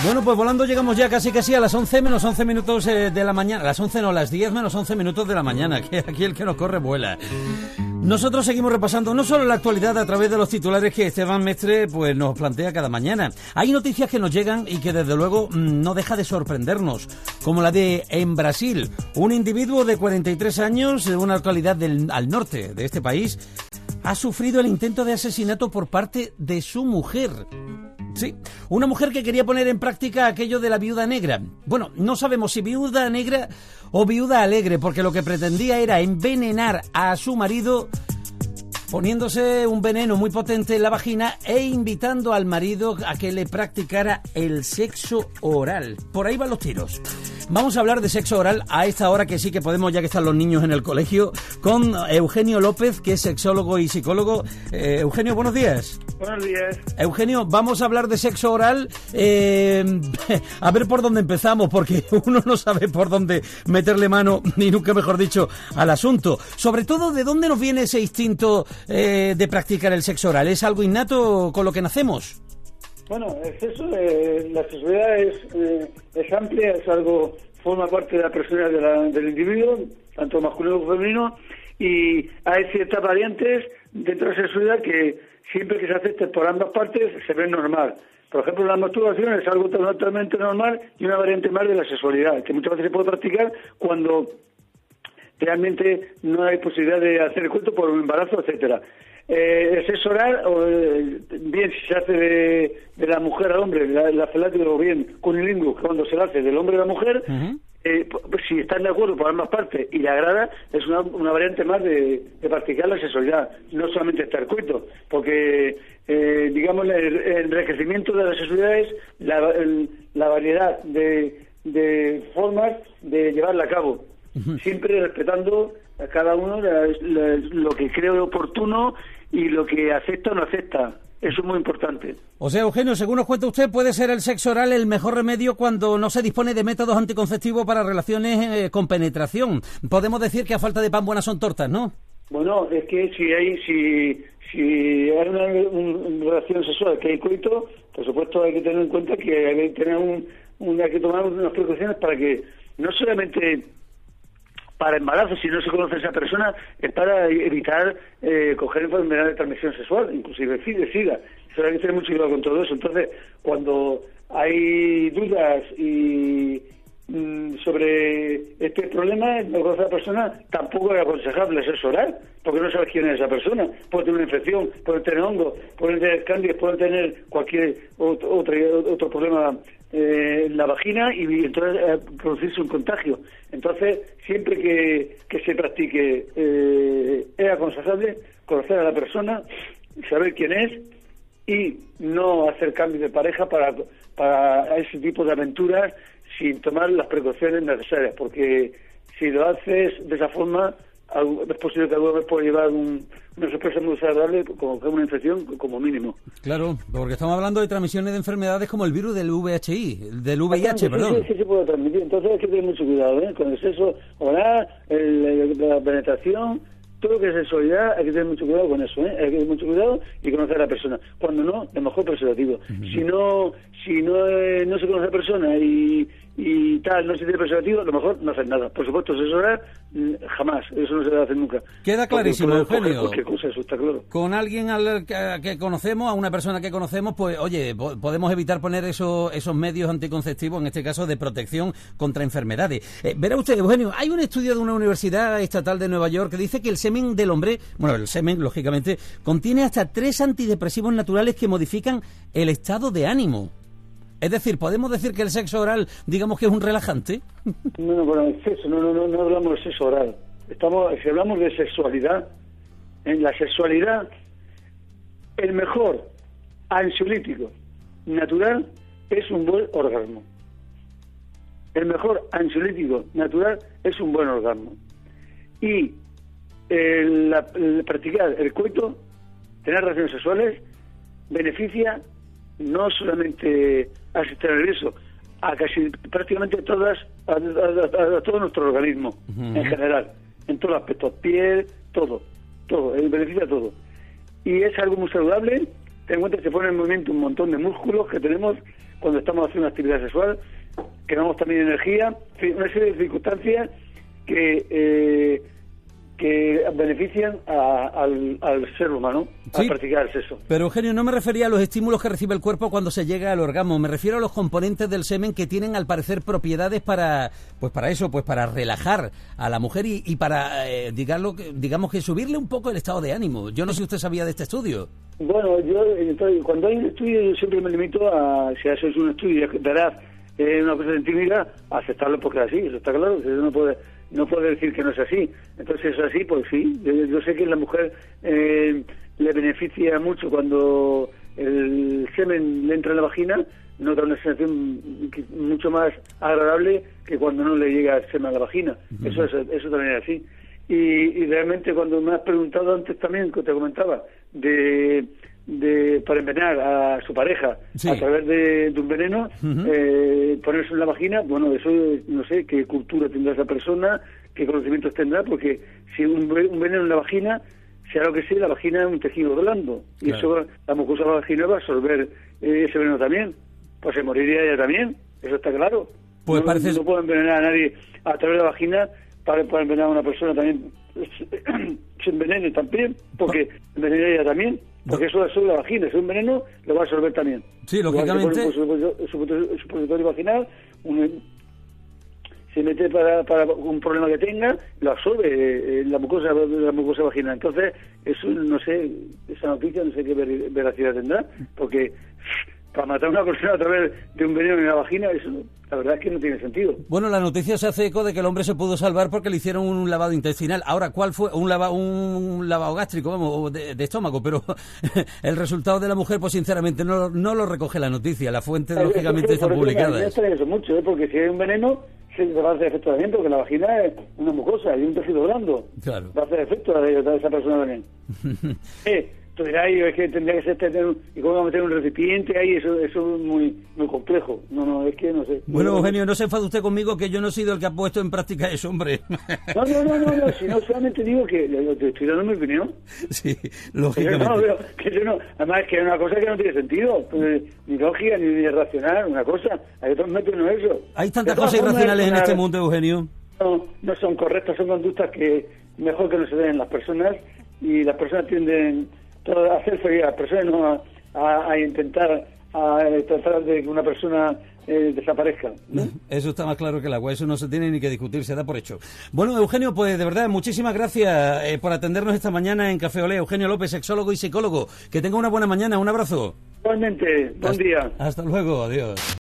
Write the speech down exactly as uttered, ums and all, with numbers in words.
Bueno, pues volando llegamos ya casi casi a las once menos once minutos eh, de la mañana. Las once no, las diez menos once minutos de la mañana, que aquí el que nos corre vuela. Nosotros seguimos repasando no solo la actualidad a través de los titulares que Esteban Mestre pues nos plantea cada mañana. Hay noticias que nos llegan y que desde luego no deja de sorprendernos, como la de en Brasil, un individuo de cuarenta y tres años de una localidad del, al norte de este país ha sufrido el intento de asesinato por parte de su mujer. Sí, una mujer que quería poner en práctica aquello de la viuda negra. Bueno, no sabemos si viuda negra o viuda alegre, porque lo que pretendía era envenenar a su marido poniéndose un veneno muy potente en la vagina e invitando al marido a que le practicara el sexo oral. Por ahí van los tiros. Vamos a hablar de sexo oral a esta hora que sí que podemos, ya que están los niños en el colegio, con Eugenio López, que es sexólogo y psicólogo. Eh, Eugenio, buenos días. Buenos días. Eugenio, vamos a hablar de sexo oral. Eh, a ver por dónde empezamos, porque uno no sabe por dónde meterle mano, ni nunca mejor dicho, al asunto. Sobre todo, ¿de dónde nos viene ese instinto eh, de practicar el sexo oral? ¿Es algo innato con lo que nacemos? Bueno, es eso, eh, la sexualidad es, eh, es amplia, es algo, forma parte de la persona de la, del individuo, tanto masculino como femenino, y hay ciertas variantes dentro de la sexualidad que siempre que se acepte por ambas partes se ve normal. Por ejemplo, la masturbación es algo totalmente normal y una variante más de la sexualidad, que muchas veces se puede practicar cuando realmente no hay posibilidad de hacer el coito por un embarazo, etcétera. Eh, el sexo oral, o, eh, bien si se hace de, de la mujer al hombre, la, la felática, o bien cunilingus, cuando se lo hace del hombre a la mujer, uh-huh. eh, pues, si están de acuerdo por ambas partes y le agrada, es una, una variante más de, de practicar la sexualidad, no solamente estar coito, porque eh, digamos el, el enriquecimiento de la sexualidad es la, el, la variedad de, de formas de llevarla a cabo, uh-huh. siempre respetando a cada uno la, la, lo que cree oportuno y lo que acepta o no acepta. Eso es muy importante. O sea, Eugenio, según nos cuenta usted, puede ser el sexo oral el mejor remedio cuando no se dispone de métodos anticonceptivos para relaciones eh, con penetración. Podemos decir que a falta de pan buenas son tortas, ¿no? Bueno, es que si hay si si hay una, una relación sexual que hay coito, por supuesto hay que tener en cuenta que hay que tener un, un hay que tomar unas precauciones para que no solamente para embarazo, si no se conoce a esa persona, es para evitar eh, coger enfermedades de transmisión sexual, inclusive SIDA. Eso hay que tener mucho cuidado con todo eso. Entonces, cuando hay dudas y mm, sobre este problema, no conoce a la persona, tampoco es aconsejable el sexo oral, porque no sabes quién es esa persona. Puede tener una infección, puede tener hongo, puede tener cándida, puede tener cualquier otro, otro, otro problema Eh, en la vagina y, y entonces eh, producirse un contagio. Entonces, siempre que, que se practique, eh, es aconsejable conocer a la persona, saber quién es y no hacer cambios de pareja para, para ese tipo de aventuras sin tomar las precauciones necesarias, porque si lo haces de esa forma, es posible que alguna vez pueda llevar un, una sorpresa muy desagradable, como una infección, como mínimo. Claro, porque estamos hablando de transmisiones de enfermedades como el virus del V I H I, del V I H, sí, perdón. Sí, sí, se puede transmitir. Entonces hay que tener mucho cuidado, ¿eh? Con el sexo oral, el, el, la penetración, todo lo que es sexualidad, hay que tener mucho cuidado con eso, ¿eh? Hay que tener mucho cuidado y conocer a la persona. Cuando no, el mejor preservativo. Uh-huh. Si no si no, eh, no se conoce a la persona y y tal, no se tiene preservativo, a lo mejor no hacen nada. Por supuesto, sexo oral, jamás, eso no se debe hacer nunca. Queda clarísimo, Eugenio. Cosa, eso está claro. Con alguien al que, que conocemos, a una persona que conocemos, pues oye, po- podemos evitar poner eso, esos medios anticonceptivos, en este caso de protección contra enfermedades. Eh, verá usted, Eugenio, hay un estudio de una universidad estatal de Nueva York que dice que el semen del hombre, bueno, el semen, lógicamente, contiene hasta tres antidepresivos naturales que modifican el estado de ánimo. Es decir, ¿podemos decir que el sexo oral, digamos que es un relajante? No, no, bueno, el sexo, no, no, no, no hablamos de sexo oral. Estamos, si hablamos de sexualidad, en la sexualidad, el mejor ansiolítico natural es un buen orgasmo. El mejor ansiolítico natural es un buen orgasmo. Y el, la, el practicar el coito, tener relaciones sexuales, beneficia no solamente al sistema nervioso, a casi prácticamente todas, a, a, a, a todo nuestro organismo, uh-huh. en general, en todos los aspectos, piel, todo, todo, eh, beneficia todo. Y es algo muy saludable. Ten en cuenta que se pone en movimiento un montón de músculos que tenemos cuando estamos haciendo una actividad sexual, quemamos también energía, en fin, una serie de circunstancias que eh, que benefician a, al, al ser humano sí, al practicar el sexo. Pero Eugenio, no me refería a los estímulos que recibe el cuerpo cuando se llega al orgasmo, me refiero a los componentes del semen que tienen al parecer propiedades para, pues para eso, pues para relajar a la mujer y, y para, eh, digamos, digamos que subirle un poco el estado de ánimo. Yo no sé si usted sabía de este estudio. Bueno, yo entonces, cuando hay un estudio yo siempre me limito a, si haces un estudio y darás eh, una cosa científica, a aceptarlo porque es así, eso está claro, eso no puede... no puede decir que no es así. Entonces, es así, pues sí. Yo, yo sé que la mujer eh, le beneficia mucho cuando el semen le entra en la vagina, nota una sensación mucho más agradable que cuando no le llega el semen a la vagina. Uh-huh. Eso es, eso también es así. Y, y realmente cuando me has preguntado antes también, que te comentaba, de... de para envenenar a su pareja sí. a través de, de un veneno, uh-huh. eh, ponerse en la vagina, bueno, eso no sé qué cultura tendrá esa persona, qué conocimientos tendrá, porque si un, un veneno en la vagina, sea lo que sea, la vagina es un tejido blando, claro. y eso la mucosa vaginal va a absorber eh, ese veneno también, pues se moriría ella también, eso está claro. Pues no, parece... no puedo envenenar a nadie a través de la vagina para, para envenenar a una persona también, se envenene también, porque envenena ella también. Porque eso es la vagina, es un veneno, lo va a absorber también. Sí, lógicamente. Su supositorio vaginal, un, se mete para, para un problema que tenga, lo absorbe eh, la mucosa la mucosa vaginal. Entonces, eso no sé, esa noticia no sé qué ver, veracidad tendrá, porque para matar a una persona a través de un veneno en la vagina, eso la verdad es que no tiene sentido. Bueno, la noticia se hace eco de que el hombre se pudo salvar porque le hicieron un lavado intestinal. Ahora, ¿cuál fue? Un, lava, un lavado gástrico, vamos, de, de estómago, pero el resultado de la mujer, pues sinceramente, no, no lo recoge la noticia. La fuente, Ay, lógicamente, está publicada. Me extraña eso mucho, ¿eh? Porque si hay un veneno, se va a hacer efecto también, porque la vagina es una mucosa y un tejido blando. Claro. Va a hacer efecto a esa persona también. eh, Tú dirás, es que tendría que ser tener, y cómo vamos a meter un recipiente ahí, eso, eso es muy muy complejo. No, no, es que no sé. Bueno, Eugenio, no se enfade usted conmigo que yo no he sido el que ha puesto en práctica eso, hombre. No, no, no, no, no si no solamente digo que te estoy dando mi opinión. Sí, lógicamente. No, pero que yo no, además es que es una cosa que no tiene sentido, pues, ni lógica, ni, ni racional, una cosa. Hay otros métodos, no eso. Hay tantas cosas irracionales en este mundo, Eugenio. No, no son correctas, son conductas que mejor que no se den en las personas, y las personas tienden a hacer feliz a las personas, no a, a, a intentar a tratar de que una persona eh, desaparezca, ¿no? Eso está más claro que el agua, eso no se tiene ni que discutir, se da por hecho. Bueno, Eugenio, pues de verdad, muchísimas gracias eh, por atendernos esta mañana en Café Olé. Eugenio López, sexólogo y psicólogo. Que tenga una buena mañana, un abrazo. Igualmente, buen hasta, día. Hasta luego, adiós.